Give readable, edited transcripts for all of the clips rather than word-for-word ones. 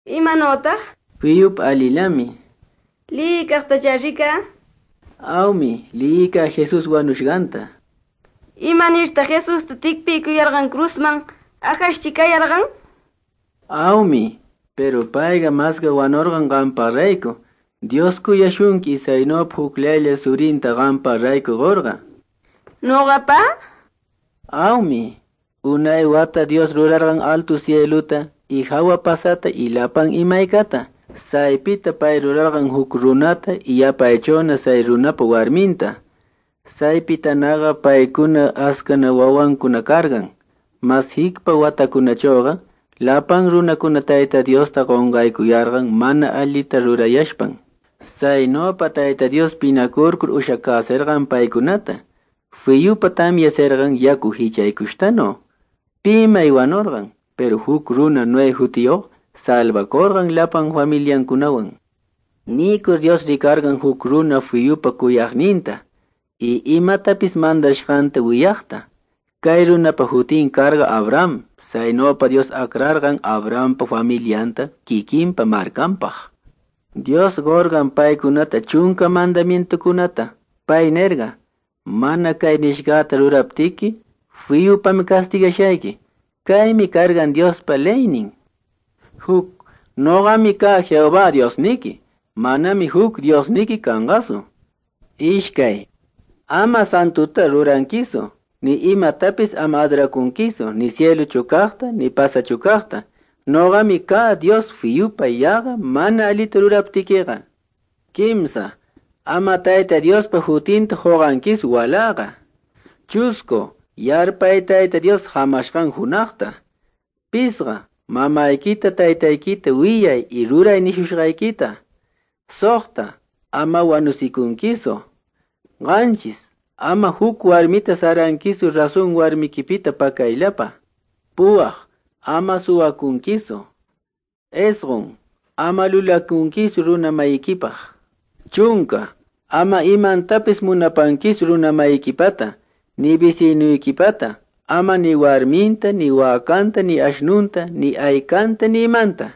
Imanotaq? Fiyup alilami. Liqaqtacharika? Awmi, liqa Jesus wanushganta. Imanirta Jesus tikpikuyarqan cruzman akashchikayarqan? Awmi, pero payqa masqa wanorqan qampa rayku. Dios kuyashunki saynop huklaylla surinta qampa rayku gorqa. Noqapa? Awmi, unay wata Dios rurarqan alto cieluta y hawa pasata y lapan imaykata. Saypita pay rurarqan huk runata y yapaychona say runapa warminta. Saypita naga paykuna askana wawankuna kargan. Mas hikpa watakunachoqa lapan runakuna tayta Diosta qonqaykuyarqan mana alita rurayashpan. Saynopa tayta Dios pinakurkur ushakasirqan paykunata. Fiyupa tamyasirqan yaku hichaykushtano. Pimay wanorqan, pero huk runa nuey hutiyoq salvakorqan lapan familiankunawan. Nikur Dios rikargan huk runa fiyupa kuyaqninta y imatapis mandashqanta wiyaqta. Kay runapa hutin karga Abraham, saynopa Dios akrargan Abrahampa familianta kikinpa markanpaq. Dios gorgan paykunata chunka mandamientokunata, pay nerga, mana kay nishgata ruraptiki, fiyupami castigashayki, kaymi kargan Diospa leynin. Huk, noqami ka Jehová Diosniki, manami huk Diosniki kangasu. Ishkay, ama santuta rurankisu, ni imatapis ama adrakunkisu, ni cielo chukaqta, ni pasa chukaqta. Noqami ka Dios fiyupa yaga mana alita ruraptikiqa. Kimsa, ama tayta Diospa hutinta hoqankisu walaqa. Chusco, yarpay tayta Dios hamashqan hunaqta. Pisqa, mamaykita taytaykita wiyay y ruray nishushqaykita. Soqta, ama wanusikunkisu. Qanchis, ama huk warmita sarankisu rasun warmikipita pakaylapa. Puaq, ama suwakunkisu. Esqun, ama lulakunkisu runa maykipaq. Chunka, ama imantapis munapankisu runa maykipata, ni vecinuykipata, ama ni warminta, ni wakanta, ni ashnunta, ni aykanta, ni imanta.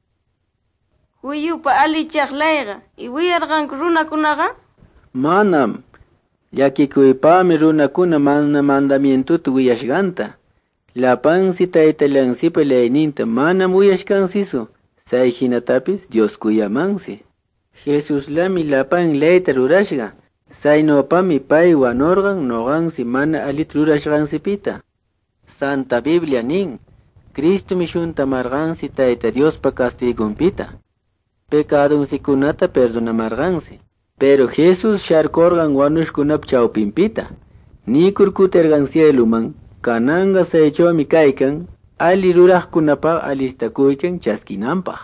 Huyupa alichaqlayqa, iwiyarqanku runakunaqa? Manam, llakikuypami runakuna mana mandamientuta wiyashqanta. Lapansi taytalansipa leyninta manam wiyashkansisu, say hinatapis Dios kuyamansi. Jesus lami lapan leyta rurashqa, saynopami pay wanorqan noqansi mana alit rurashqansipita. Santa Biblia nin, Cristo mishunta marqansi tayta Diospa castigunpita. Pecadonsikunata perdonamarqansi. Pero Jesus sharkorqan wanushkunap chawpinpita. Nikur kuterqan cieluman, kananga saychomi kaykan, ali ruraqkunapaq alistakuykan chaskinanpaq.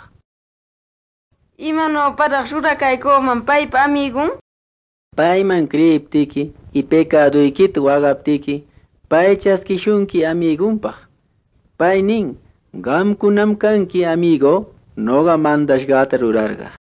Imanopataq rurakaykuman paypa amigun? Payman kriyiptiki y pecadoykita waqaptiki, pay chaskishunki amigunpaq. Pay nin, qamkunam kanki amigo, noqa mandashqata rurarqa.